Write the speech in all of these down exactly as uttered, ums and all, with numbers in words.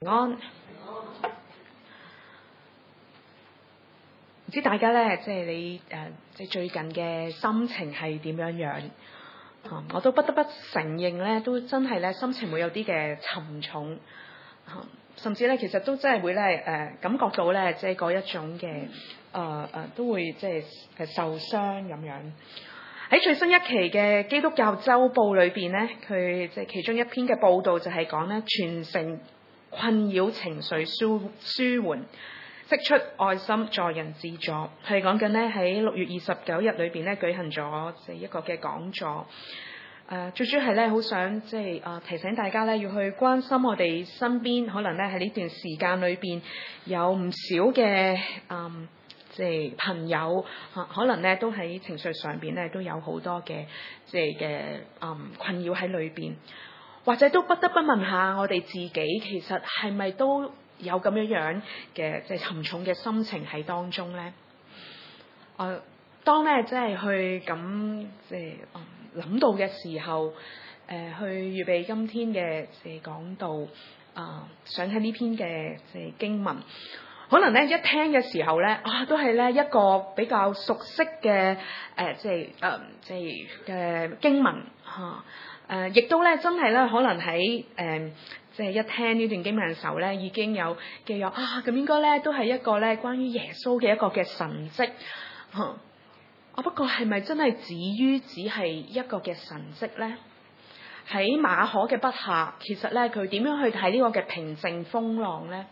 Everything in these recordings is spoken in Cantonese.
安，唔知大家咧，即係你誒，即係最近嘅心情係點樣樣？啊，我都不得不承認咧，都真係咧心情會有啲嘅沉重，啊，甚至咧其實都真係會咧誒、呃、感覺到咧，即係嗰一種嘅誒誒都會即係誒受傷咁樣。喺最新一期嘅基督教週報裏邊咧，佢即係其中一篇嘅報導就係講咧全城困擾情緒舒舒緩，釋出愛心助人自助。係講緊咧喺六月二十九日裏邊咧舉行咗即係一個嘅講座。誒、呃、最主要係咧好想即係誒提醒大家咧要去關心我哋身邊，可能咧喺呢段時間裏邊有唔少嘅嗯。即係朋友嚇，可能咧都喺情緒上邊咧都有好多嘅即係嘅嗯困擾喺裏邊，或者都不得不問下我哋自己，其實係咪都有咁樣樣嘅即係沉重嘅心情喺當中咧？誒、呃，當咧即係去咁即係諗到嘅時候，誒、呃、去預備今天嘅即係講道啊，想喺呢篇嘅即係經文。可能咧一聽嘅時候咧啊，都係咧一個比較熟悉嘅誒、呃，即係誒、呃，即係嘅經文嚇誒、呃，亦都咧真係咧可能喺誒、呃，即係一聽呢段經文嘅時候咧，已經有嘅有啊，咁應該咧都係一個咧關於耶穌嘅一個嘅神蹟嚇啊。不過係咪真係止於只係一個嘅神蹟咧？喺馬可嘅筆下，其實咧佢點樣去睇呢個嘅平靜風浪咧？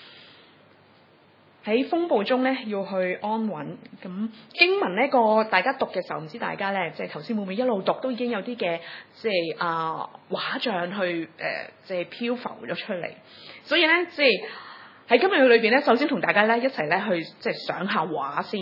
喺風暴中咧，要去安穩。咁經文呢個大家讀嘅時候，唔知大家咧，即係頭先會唔會一路讀都已經有啲嘅，即係啊畫像去誒、呃，即係漂浮咗出嚟。所以咧，即係喺今日嘅裏邊咧，首先同大家咧一齊咧去即係想下畫先。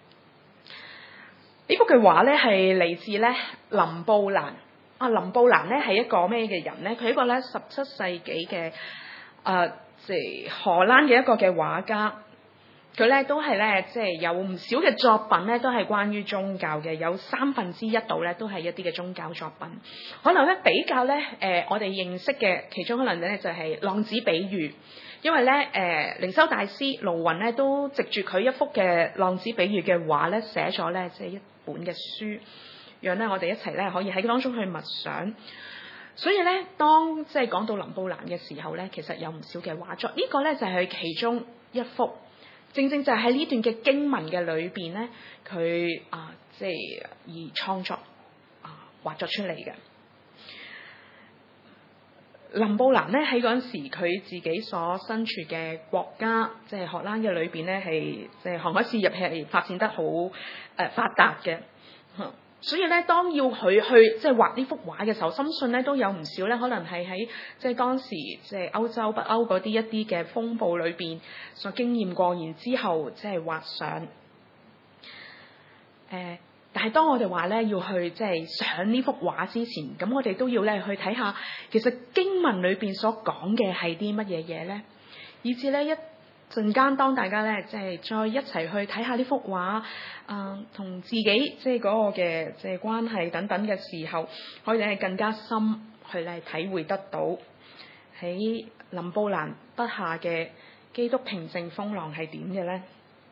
呢幅嘅畫咧係嚟自咧林布蘭。啊，林布蘭咧係一個咩嘅人咧？佢係一個咧十七世紀嘅誒，即係荷蘭嘅一個嘅畫家。佢咧都係咧，即係有唔少嘅作品咧，都係關於宗教嘅，有三分之一度咧都係一啲嘅宗教作品。可能咧比較咧，誒、呃、我哋認識嘅其中可能咧就係浪子比喻，因為咧誒靈修大師盧雲咧都藉住佢一幅嘅浪子比喻嘅畫咧，寫咗咧即係一本嘅書，讓咧我哋一齊咧可以喺當中去默想。所以咧，當即係講到林布蘭嘅時候咧，其實有唔少嘅畫作，呢、這個咧就係佢其中一幅。正正就係喺呢段嘅經文嘅裏邊咧，佢啊即係而創作啊畫作出嚟嘅。林布蘭咧喺嗰陣時，佢自己所身處嘅國家，即係荷蘭嘅裏邊咧，係即係航海事業係發展得好誒、呃、發達嘅。嗯所以咧，當要佢去即係畫呢幅畫嘅時候，深信咧都有唔少咧，可能係喺即係當時即係歐洲北歐嗰啲一啲嘅風暴裏邊所經驗過，然之後即係畫上。誒、呃，但係當我哋話咧要去即係上呢幅畫之前，咁我哋都要咧去睇下，其實經文裏邊所講嘅係啲乜嘢嘢咧，以至咧一陣間當大家咧即係再一齊去睇下呢幅畫，啊同自己即係嗰個嘅即係關係等等嘅時候，可以咧更加深去咧體會得到喺林布蘭筆下嘅基督平靜風浪係點嘅咧。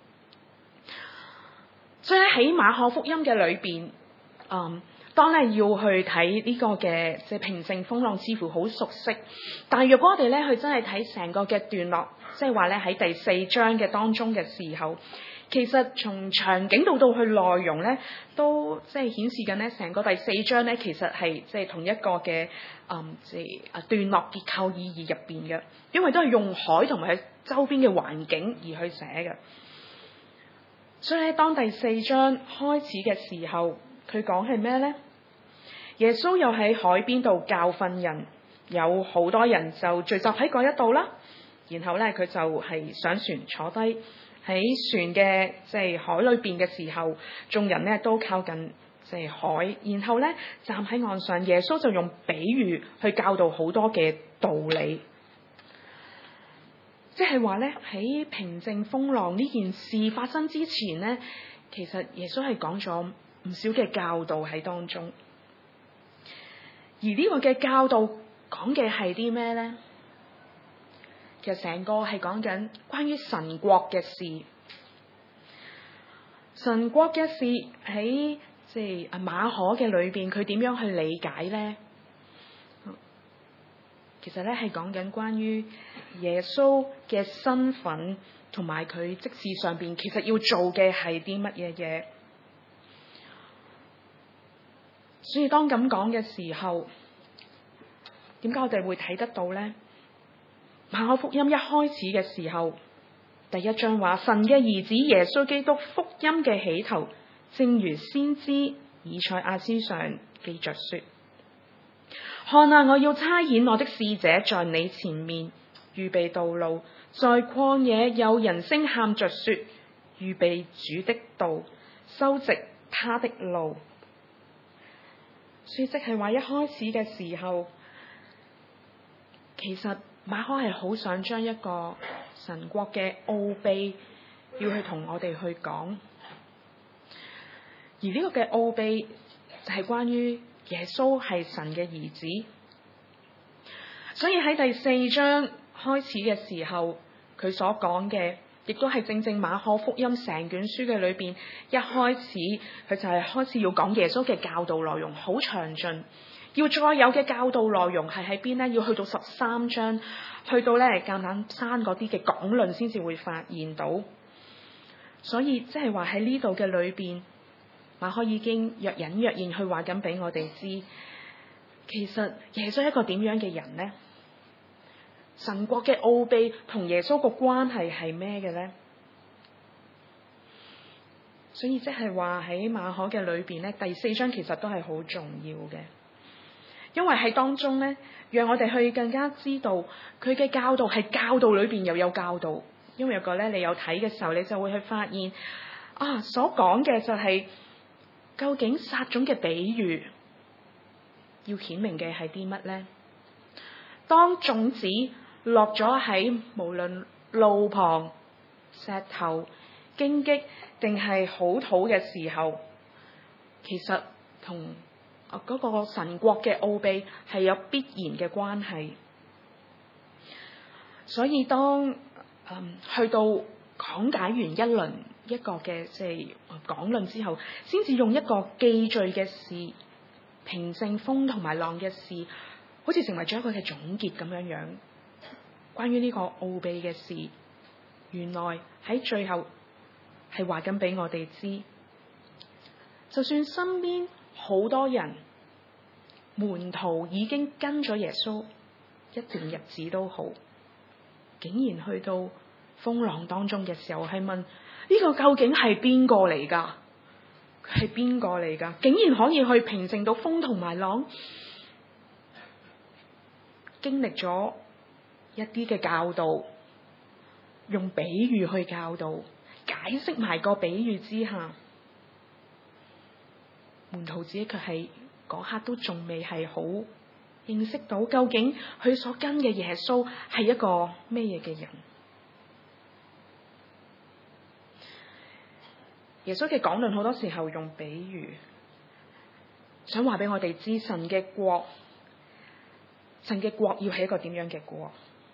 所以喺馬可福音嘅裏邊，嗯，當咧要去睇呢個嘅即係平靜風浪，似乎好熟悉，但係若果我哋咧去真係睇成個嘅段落，即係話咧喺第四章嘅當中嘅時候，其實從場景到到去內容咧，都即係顯示緊咧成個第四章咧，其實係即係同一個嘅嗯即係啊段落結構意義入邊嘅，因為都係用海同埋佢周邊嘅環境而去寫嘅。所以喺當第四章開始嘅時候，佢講係咩咧？耶穌又喺海邊度教訓人，有好多人就聚集喺嗰一度啦。然後咧，佢就係上船坐低喺船嘅即係海裏邊嘅時候，眾人咧都靠近即係海。然後咧站喺岸上，耶穌就用比喻去教導好多嘅道理。即係話咧，喺平靜風浪呢件事發生之前咧，其實耶穌係講咗唔少嘅教導喺當中。而呢個嘅教導講嘅係啲咩咧？ 其實成個係講緊關於神國嘅事。神國嘅事喺即係馬可嘅裏邊，佢點樣去理解咧？其實咧係講緊關於耶穌嘅身份，同埋佢職事上邊其實要做嘅係啲乜嘢嘢。所以當咁講嘅時候，點解我哋會睇得到咧？馬可福音一開始嘅時候，第一章話神嘅兒子耶穌基督福音嘅起頭，正如先知以賽亞書上記着說：看啊，我要差遣我的使者在你前面，預備道路。在曠野有人聲喊着說：預備主的道，修直他的路。所以即係話一開始嘅時候，其實馬可係好想將一個神國嘅奧秘要去同我哋去講，而呢個嘅奧秘就係關於耶穌係神嘅兒子。所以喺第四章開始嘅時候，佢所講嘅亦都係正正馬可福音成卷書嘅裏邊，一開始佢就係開始要講耶穌嘅教導內容，好詳盡。要再有嘅教導內容係喺邊呢？要去到十三章，去到咧橄欖山嗰啲嘅講論先至會發現到。所以即係話喺呢度嘅裏邊，馬可已經若隱若現去話緊俾我哋知，其實耶穌係一個點樣嘅人呢？神國嘅奧秘同耶穌個關係係咩嘅呢？所以即係話喺馬可嘅裏邊咧，第四章其實都係好重要嘅，因為喺當中咧，讓我哋去更加知道佢嘅教導係教導裏邊又有教導。因為有個咧，你有睇嘅時候，你就會去發現啊，所講嘅就係、是、究竟撒種嘅比喻要顯明嘅係啲乜咧？當種子落咗喺無論路旁、石頭、荊棘定係好土嘅時候，其實同嗰個神國嘅奧秘係有必然嘅關係。所以當、嗯、去到講解完一輪一個嘅即係講論之後，先至用一個記敘嘅事，平靜風同埋浪嘅事，好似成為咗一個嘅總結咁樣樣。關於呢個奧秘嘅事，原來喺最後係話緊俾我哋知，就算身邊好多人門徒已經跟咗耶穌一段日子都好，竟然去到風浪當中嘅時候係問呢、這個究竟係邊個嚟㗎？佢係邊個嚟㗎？竟然可以去平靜到風同埋浪，經歷咗一啲嘅教導，用比喻去教導，解釋埋個比喻之下，門徒自己卻係嗰刻都仲未係好認識到究竟佢所跟嘅耶穌係一個咩嘢嘅人。耶穌嘅講論好多時候用比喻，想話俾我哋知神嘅國，神嘅國要係一個點樣嘅國。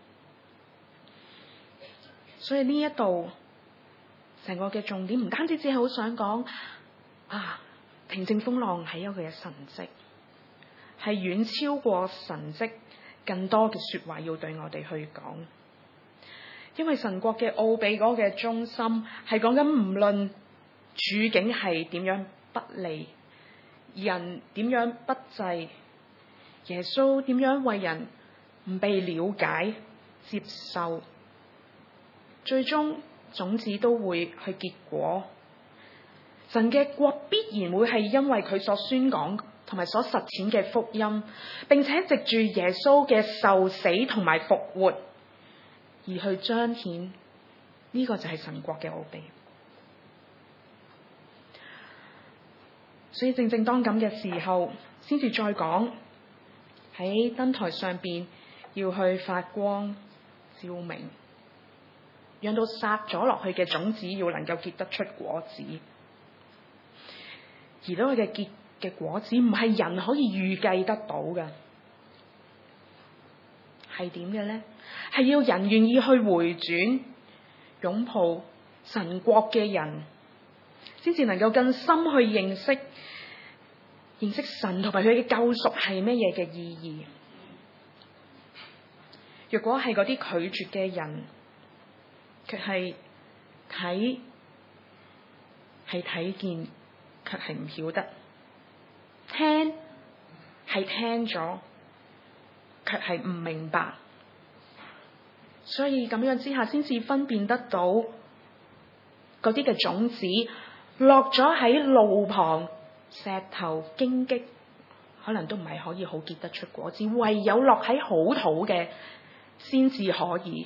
所以呢一度成個嘅重點唔單止只係好想講啊，平靜風浪係一個嘅神蹟，係遠超過神蹟更多嘅說話要對我哋去講。因為神國嘅奧秘嗰個嘅中心係講緊唔論處境係點樣不利，人點樣不濟，耶穌點樣為人唔被了解接受，最終種子都會去結果。神嘅國必然會係因為佢所宣講同埋所實踐嘅福音，並且藉住耶穌嘅受死同埋復活而去彰顯，呢個就係神國嘅奧秘。所以正正當咁嘅時候，先至再講喺燈台上邊要去發光照明，讓到撒咗落去嘅種子要能夠結得出果子。而呢個嘅結嘅果子唔係人可以預計得到嘅，係係點嘅呢？係要人願意去回轉，擁抱神國嘅人，先至能夠更深去認識認識神同埋佢嘅救贖係乜嘢嘅意義。若果係嗰啲拒絕嘅人，卻係睇係睇見，卻係唔曉得；聽係聽咗，卻係唔明白。所以咁樣之下，先至分辨得到嗰啲嘅種子落咗喺路旁、石頭、荊棘，可能都唔係可以好結得出果子，唯有落喺好土嘅先至可以。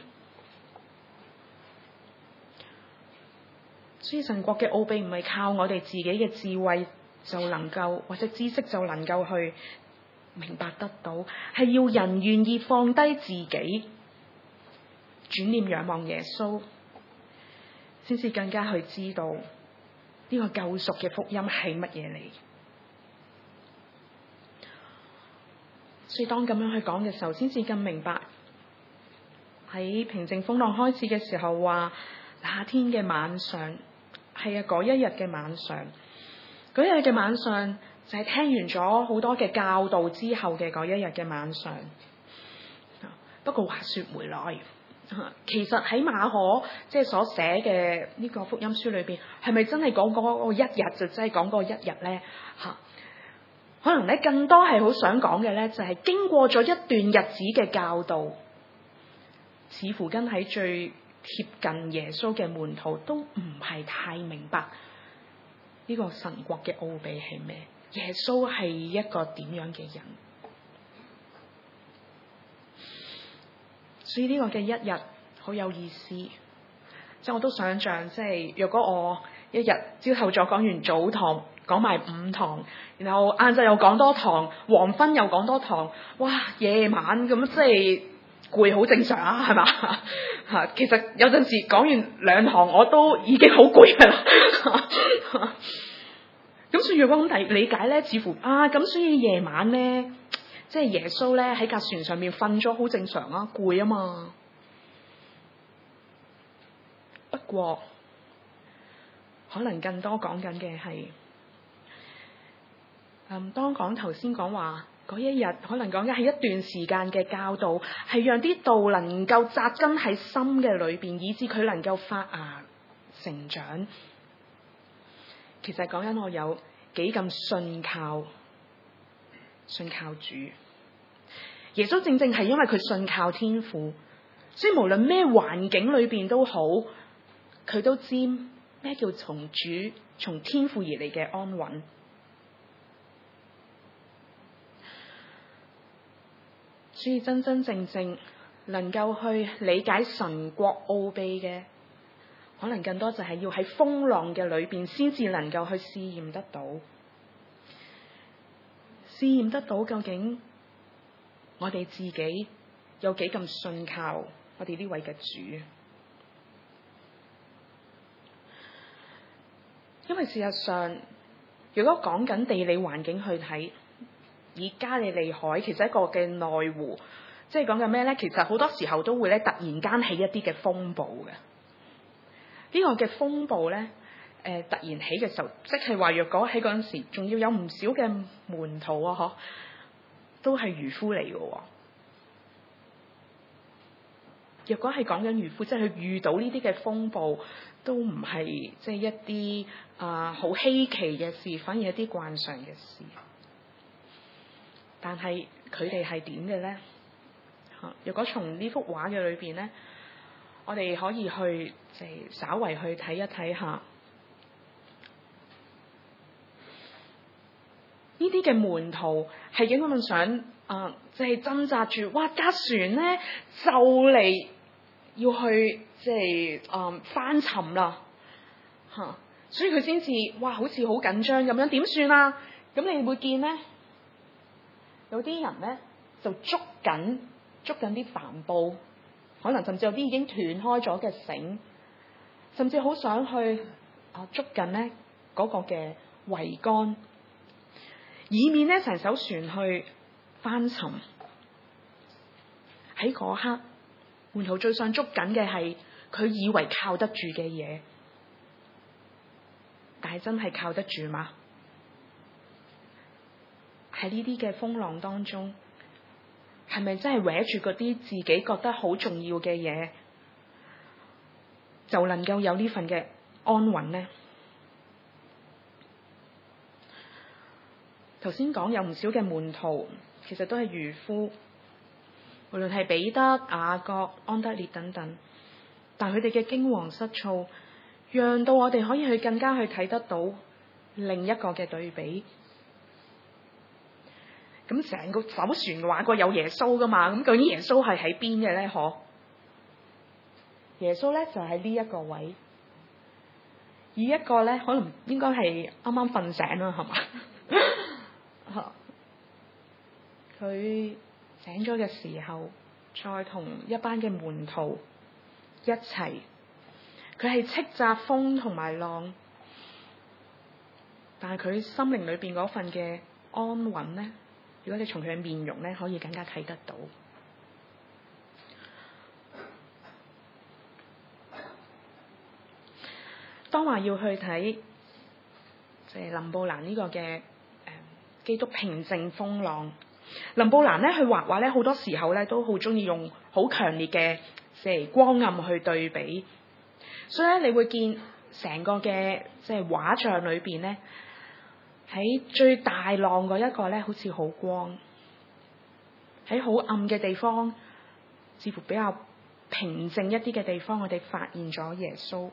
所以神國嘅奧秘唔係靠我哋自己嘅智慧就能夠，或者知識就能夠去明白得到，係要人願意放低自己，轉念仰望耶穌，先至更加去知道呢個救贖嘅福音係乜嘢嚟。所以當咁樣去講嘅時候，先至更明白喺平靜風浪開始嘅時候話，那天嘅晚上，係啊，嗰一日嘅晚上，嗰一日嘅晚上就係聽完咗好多嘅教導之後嘅嗰一日嘅晚上。不過話說回來，其實喺馬可即係所寫嘅呢個福音書裏邊，係咪真係講嗰個一日就真係講嗰個一日咧？吓，可能咧更多係好想講嘅咧，就係經過咗一段日子嘅教導，似乎跟喺最貼近耶穌嘅門徒都唔係太明白呢個神國嘅奧秘係咩？耶穌係一個點樣嘅人？所以呢個嘅一日好有意思，即係我都想象，即係若果我一日朝頭早講完早堂，講埋五堂，然後晏晝又講多堂，黃昏又講多堂，哇！夜晚咁即係攰，好正常啊，係嘛？吓，其實有陣時講完兩堂我都已經好攰噶啦。咁所以如果咁理解咧，似乎啊咁，所以夜晚咧，即係耶穌咧喺架船上面瞓咗，好正常啊，攰啊嘛。不過可能更多講緊嘅係，嗯，當講頭先講話嗰一日，可能講緊係一段時間嘅教導，係讓啲道能夠扎根喺心嘅裏邊，以致佢能夠發芽成長。其實講緊我有幾咁信靠，信靠主。耶穌正正係因為佢信靠天父，所以無論咩環境裏邊都好，佢都知咩叫從主、從天父而嚟嘅安穩。所以真真正正能夠去理解神國奧秘嘅，可能更多就係要喺風浪嘅裏邊先至能夠去試驗得到，試驗得到究竟我哋自己有幾咁信靠我哋呢位嘅主。因為事實上，如果講緊地理環境去睇，以加利利海其實一個嘅內湖，即係講緊咩咧？其實好多時候都會咧突然間起一啲嘅風暴嘅。呢個嘅風暴咧，誒、呃、突然起嘅時候，即係話若果喺嗰陣時，仲要有唔少嘅門徒啊，嗬，都係漁夫嚟嘅。若果係講緊漁夫，即係佢遇到呢啲嘅風暴，都唔係即係一啲啊好稀奇嘅事，反而係一啲慣常嘅事。但係佢哋係點嘅咧？嚇！若果從呢幅畫嘅裏邊咧，我哋可以去即係稍為去睇一睇下呢啲嘅門徒係幾咁想啊，即係掙扎住，哇！架船咧就嚟要去即係啊翻沉啦嚇，所以佢先至哇好似好緊張咁樣，點算啊？咁你會見咧？有啲人咧就捉緊捉緊啲帆布，可能甚至有啲已經斷開咗嘅繩，甚至好想去啊捉緊咧嗰個嘅桅杆，以免咧成艘船去翻沉。 喺嗰刻，門徒最想捉緊嘅係佢以為靠得住嘅嘢，但係真係靠得住嗎？喺呢啲嘅風浪當中，係咪真係搲住嗰啲自己覺得好重要嘅嘢，就能夠有呢份嘅安穩呢？頭先講有唔少嘅門徒，其實都係漁夫，無論係彼得、雅各、安德烈等等，但佢哋嘅驚惶失措，讓到我哋可以去更加去睇得到另一個嘅對比。咁成個艘船話過有耶穌噶嘛，咁究竟耶穌係喺邊嘅咧？嗬，耶穌咧就喺呢一個位，而一個咧可能應該係啱啱瞓醒啦，係嘛？佢醒咗嘅時候，再同一班嘅門徒一齊，佢係斥責風同埋浪，但係佢心靈裏邊嗰份嘅安穩咧，如果你從佢嘅面容咧，可以更加睇得到。當話要去睇即係林布蘭呢個嘅誒、呃、基督平靜風浪。林布蘭咧，佢畫畫咧，好多時候咧都好中意用好強烈嘅即係光暗去對比，所以咧你會見成個嘅即係畫像裏邊咧，喺最大浪嗰一個咧，好似好光；喺好暗嘅地方，似乎比較平靜一啲嘅地方，我哋發現咗耶穌。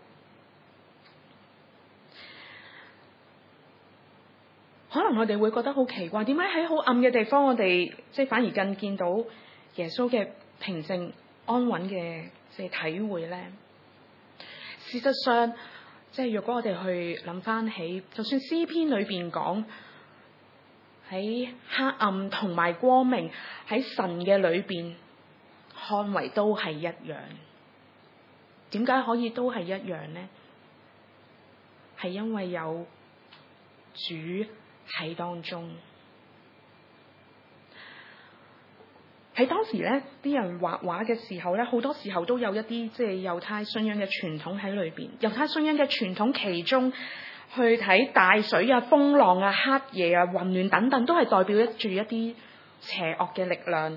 可能我哋會覺得好奇怪，點解喺好暗嘅地方，我哋即係反而更見到耶穌嘅平靜安穩嘅即係體會咧？事實上，即係若果我哋去諗翻起，就算詩篇裏邊講喺黑暗同埋光明喺神嘅裏邊看為都係一樣，點解可以都係一樣呢？係因為有主喺當中。喺當時咧，啲人畫畫嘅時候咧，好多時候都有一啲即係猶太信仰嘅傳統喺裏邊。猶太信仰嘅傳統其中，去睇大水啊、風浪啊、黑夜啊、混亂等等，都係代表住一啲邪惡嘅力量。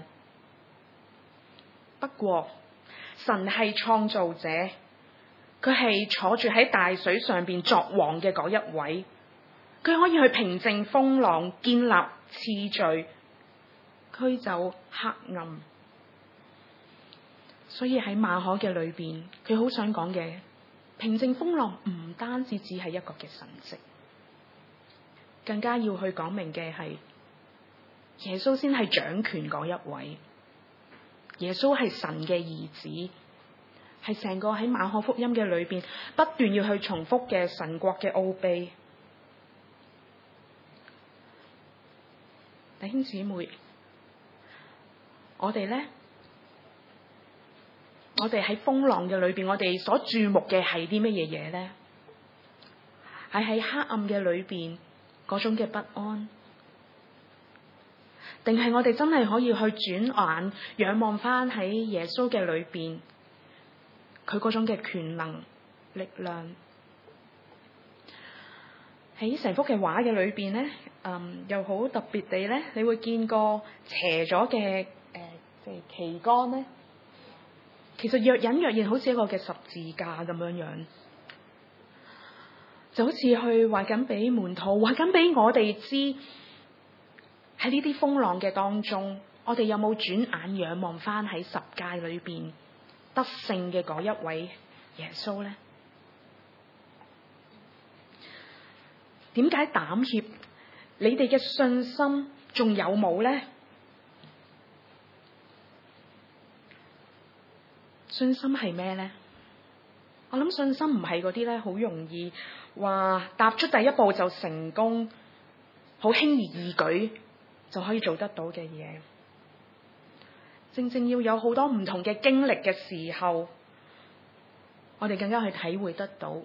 不過，神係創造者，佢係坐住喺大水上邊作王嘅嗰一位。佢可以去平靜風浪，建立次序，驅走黑暗。所以喺馬可嘅裏邊，佢好想講嘅平靜風浪唔單止只係一個嘅神蹟，更加要去講明嘅係耶穌先係掌權嗰一位。耶穌係神嘅兒子，係成個喺馬可福音嘅裏邊不斷要去重複嘅神國嘅奧秘。弟兄姊妹，我哋咧，我哋喺風浪嘅裏邊，我哋所注目嘅係啲乜嘢嘢咧？係喺黑暗嘅裏邊嗰種嘅不安，定係我哋真係可以去轉眼仰望翻喺耶穌嘅裏邊，佢嗰種嘅權能力量？喺成幅嘅畫嘅裏邊咧，嗯，又好特別地咧，你會見過斜咗嘅誒，即係旗杆咧，其實若隱若現，好似一個嘅十字架咁樣樣，就好似去話緊俾門徒，話緊俾我哋知，喺呢啲風浪嘅當中，我哋有冇轉眼仰望翻喺十誡裏邊得勝嘅嗰一位耶穌咧？點解膽怯？你哋嘅信心仲有冇呢？信心係咩呢？我諗信心唔係嗰啲咧，好容易話踏出第一步就成功，好輕而易舉就可以做得到嘅嘢。正正要有好多唔同嘅經歷嘅時候，我哋更加去體會得到。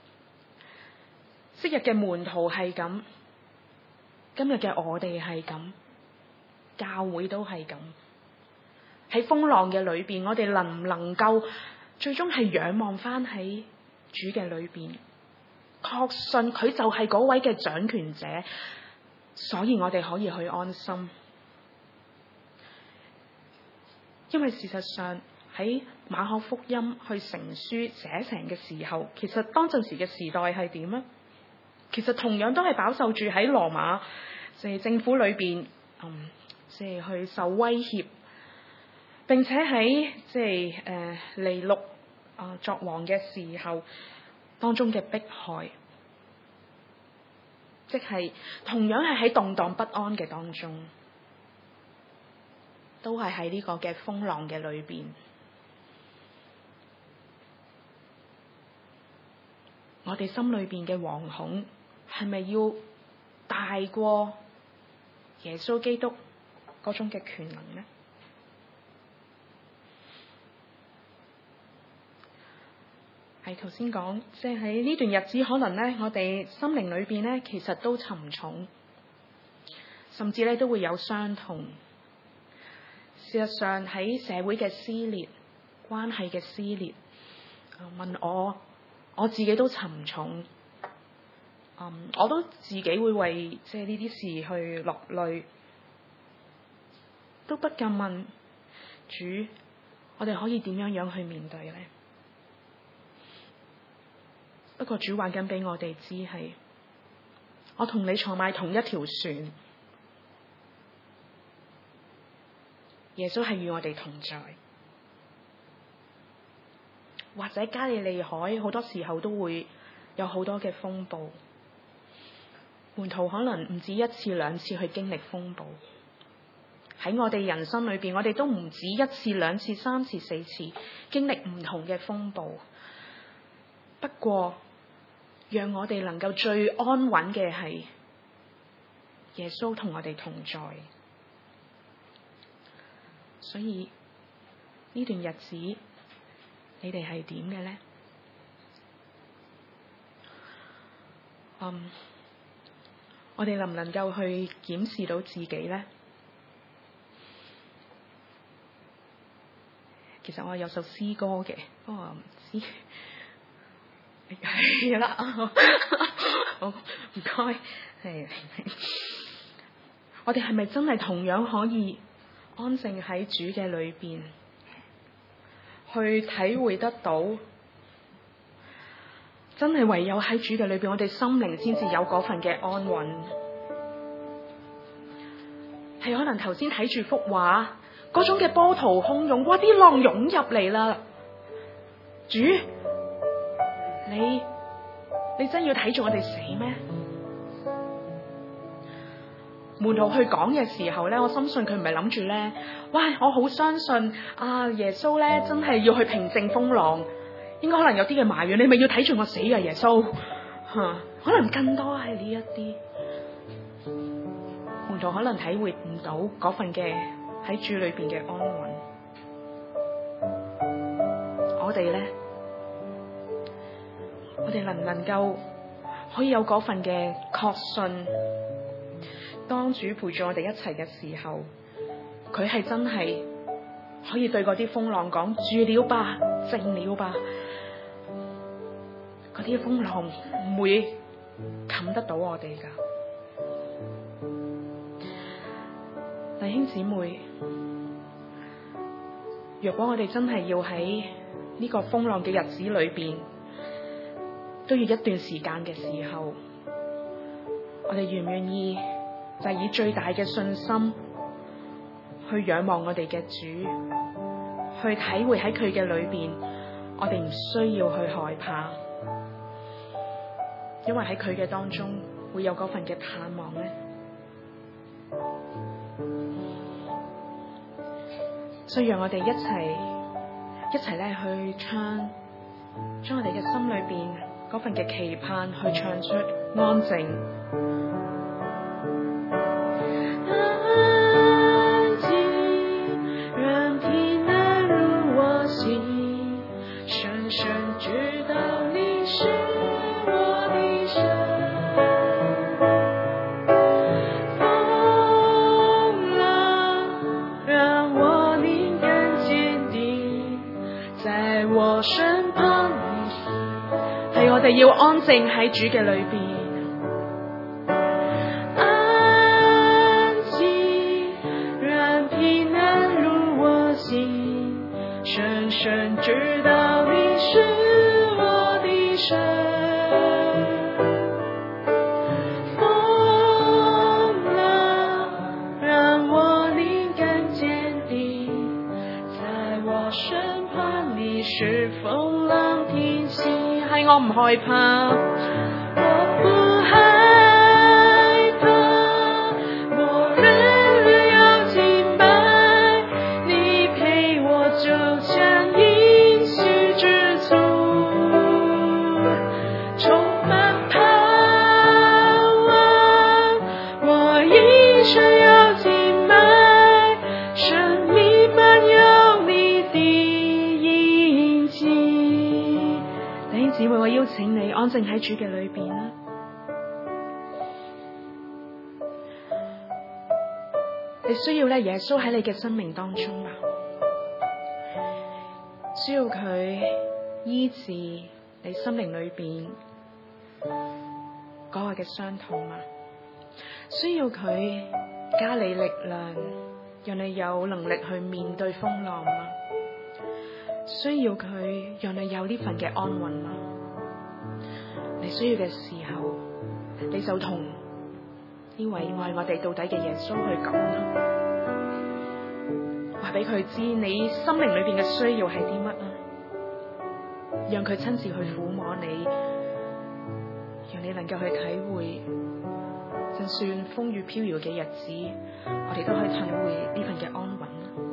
昔日嘅門徒係咁，今日嘅我哋係咁，教會都係咁。 喺風浪嘅裏邊，我哋能唔能夠最終係仰望翻喺主嘅裏邊，確信佢就係嗰位嘅掌權者，所以我哋可以去安心。因為事實上喺馬可福音去成書寫成嘅時候，其實當陣時嘅時代係點啊？其實同樣都係飽受住喺羅馬即係政府裏邊，嗯，即係去受威脅，並且喺即係誒尼祿啊作王嘅時候當中嘅迫害，即係同樣係喺動盪不安嘅當中，都係喺呢個嘅風浪嘅裏邊。我哋心裏邊嘅惶恐係咪要大過耶穌基督嗰種嘅權能呢？係頭先講，即係喺呢段日子，可能咧，我哋心靈裏邊咧，其實都沉重，甚至咧都會有傷痛。事實上喺社會嘅撕裂、關係嘅撕裂，問我。我自己都沉重，嗯，我都自己會為即係呢啲事去落淚，都不禁問主，我哋可以點樣樣去面對呢？不過主話緊俾我哋知係，我同你坐埋同一條船，耶穌係與我哋同在。或者加利利海好多時候都會有好多嘅風暴，門徒可能唔止一次兩次去經歷風暴。喺我哋人生裏邊，我哋都唔止一次兩次三次四次經歷唔同嘅風暴。不過讓我哋能夠最安穩嘅係耶穌同我哋同在。所以呢段日子你哋係點嘅呢？嗯，我哋能唔能夠去檢視到自己呢？其實我有首詩歌嘅，不過唔知係啦。好，唔該。係，我哋係咪真係同樣可以安靜喺主嘅裏邊？去體會得到，真係唯有喺主嘅裏邊，我哋心靈先至有嗰份嘅安穩。係可能頭先睇住幅畫，嗰種嘅波濤洶湧，哇！啲浪湧入嚟啦，主，你你真要睇住我哋死咩？門徒去講嘅時候咧，我深信佢唔係諗住咧，哇！我好相信啊，耶穌咧真係要去平靜風浪，應該可能有啲嘅埋怨，你咪要睇住我死㗎耶穌吓、啊，可能更多係呢一啲門徒可能體會唔到嗰份嘅喺主裏邊嘅安穩。我哋咧，我哋能唔能夠可以有嗰份嘅確信？當主陪住我哋一齊嘅時候，佢係真係可以對嗰啲風浪講：住了吧，靜了吧。嗰啲風浪唔會冚得到我哋噶。弟兄姊妹，若果我哋真係要喺呢個風浪嘅日子裏邊，都要一段時間嘅時候，我哋願唔願意？就係以最大嘅信心去仰望我哋嘅主，去體會喺佢嘅裏邊，我哋唔需要去害怕，因為喺佢嘅當中會有嗰份嘅盼望咧。所以讓我哋一齊一齊咧去唱，將我哋嘅心裏邊嗰份嘅期盼去唱出安靜。 风浪让我灵感身旁，係我哋要安靜喺主嘅裏邊。深深知道你是我的神，風浪讓我靈感堅定，在我身旁你是風浪平息，係我唔害怕，我不害我邀請你安靜喺主嘅裏邊啦。你需要咧耶穌喺你嘅生命當中嘛？需要佢醫治你心靈裏邊嗰個嘅傷痛嘛？需要佢加你力量，讓你有能力去面對風浪嘛？需要佢讓你有呢份嘅安穩嘛？你需要嘅時候，你就同呢位愛我哋到底嘅耶穌去講啦，話俾佢知你心靈裏邊嘅需要係啲乜啊，讓佢親自去撫摸你，讓你能夠去體會，就算風雨飄搖嘅日子，我哋都可以體會呢份嘅安穩。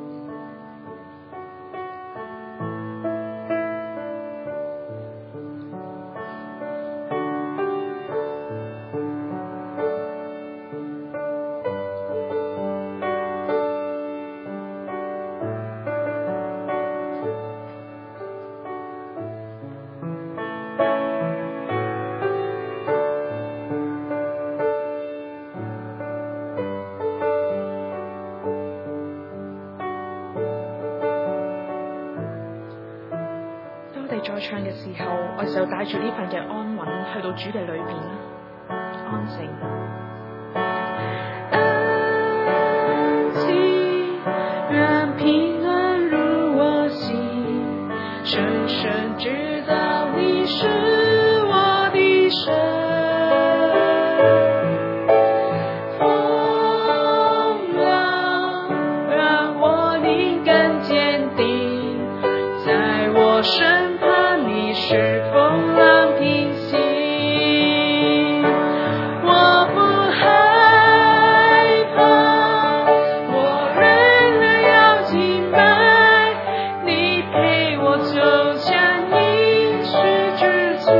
再唱嘅時候，我就帶住呢份嘅安穩去到主嘅裏邊啦，安靜。安靜，讓平安入我心，深深知道你是我的神。風浪讓我靈感堅定，在我身是風浪平息，我不害怕，我仍然要敬拜，你陪我走向應許之處，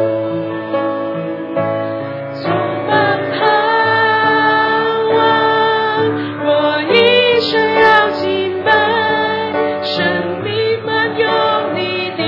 充滿盼望，我一生要敬拜，生命滿有你的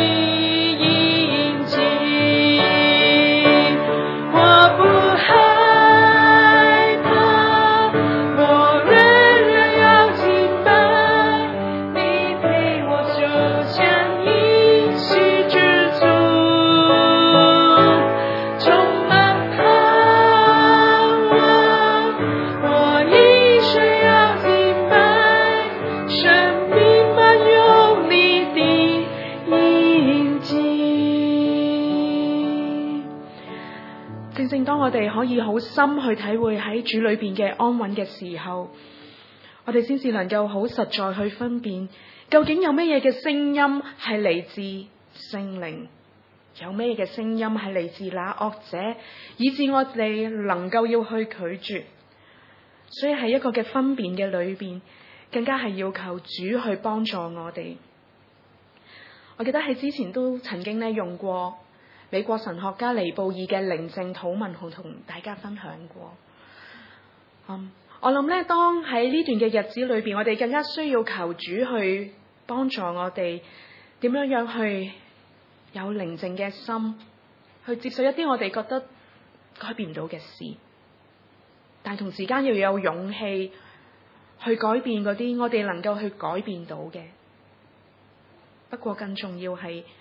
我哋可以好深去體會喺主裏邊嘅安穩嘅時候，我哋先至能夠好實在去分辨，究竟有咩嘢嘅聲音係嚟自聖靈，有咩嘅聲音係嚟自那惡者，以致我哋能夠要去拒絕。所以喺一個嘅分辨嘅裏邊，更加係要求主去幫助我哋。我記得喺之前都曾經咧用過美國神學家尼布爾嘅寧靜禱文，好同大家分享過。嗯，我諗咧，當喺呢段嘅日子裏邊，我哋更加需要求主去幫助我哋，點樣樣去有寧靜嘅心，去接受一啲我哋覺得改變唔到嘅事，但同時間要有勇氣去改變嗰啲我哋能夠去改變到嘅。不過更重要係，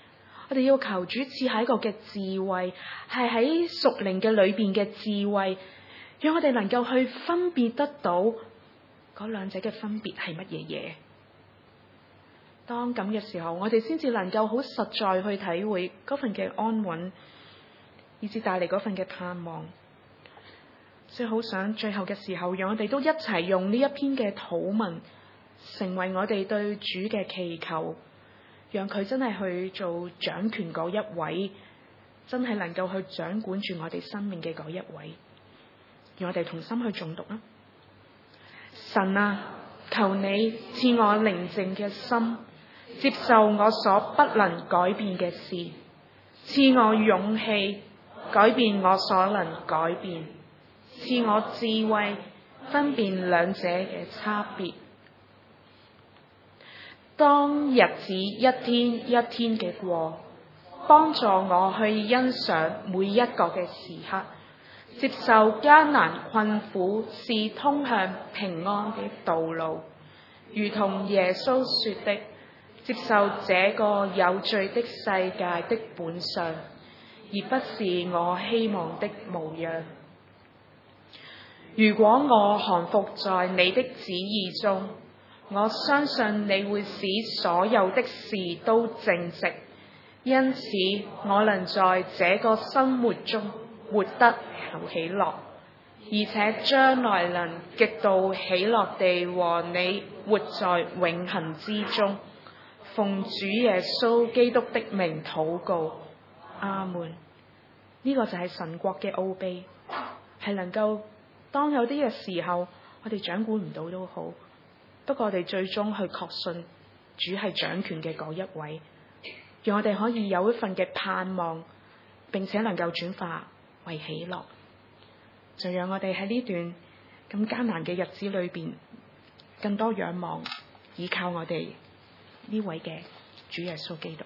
我哋要求主賜下一個嘅智慧，係喺屬靈嘅裏邊嘅智慧，讓我哋能夠去分別得到嗰兩者嘅分別係乜嘢嘢。當咁嘅時候，我哋先至能夠好實在去體會嗰份嘅安穩，以至帶嚟嗰份嘅盼望。所以好想最後嘅時候，讓我哋都一齊用呢一篇嘅禱文，成為我哋對主嘅祈求，讓佢真係去做掌權嗰一位，真係能夠去掌管住我哋生命嘅嗰一位。讓我哋同心去誦讀啦。神啊，求你賜我寧靜嘅心，接受我所不能改變嘅事，賜我勇氣改變我所能改變，賜我智慧分辨兩者嘅差別。當日子一天一天嘅過，幫助我去欣賞每一個嘅時刻，接受艱難困苦是通向平安的道路，如同耶穌說的，接受這個有罪的世界的本相，而不是我希望的模樣。如果我降服在你的旨意中，我相信你會使所有的事都正直，因此我能在這個生活中活得有喜樂，而且將來能極度喜樂地和你活在永恆之中。奉主耶穌基督的名禱告，阿門。呢、這個就係神國嘅奧秘，係能夠當有啲嘅時候，我哋掌管唔到都好，不過我哋最終去確信主係掌權嘅嗰一位，讓我哋可以有一份嘅盼望，並且能夠轉化為喜樂。就讓我哋喺呢段咁艱難嘅日子裏邊，更多仰望依靠我哋呢位嘅主耶穌基督。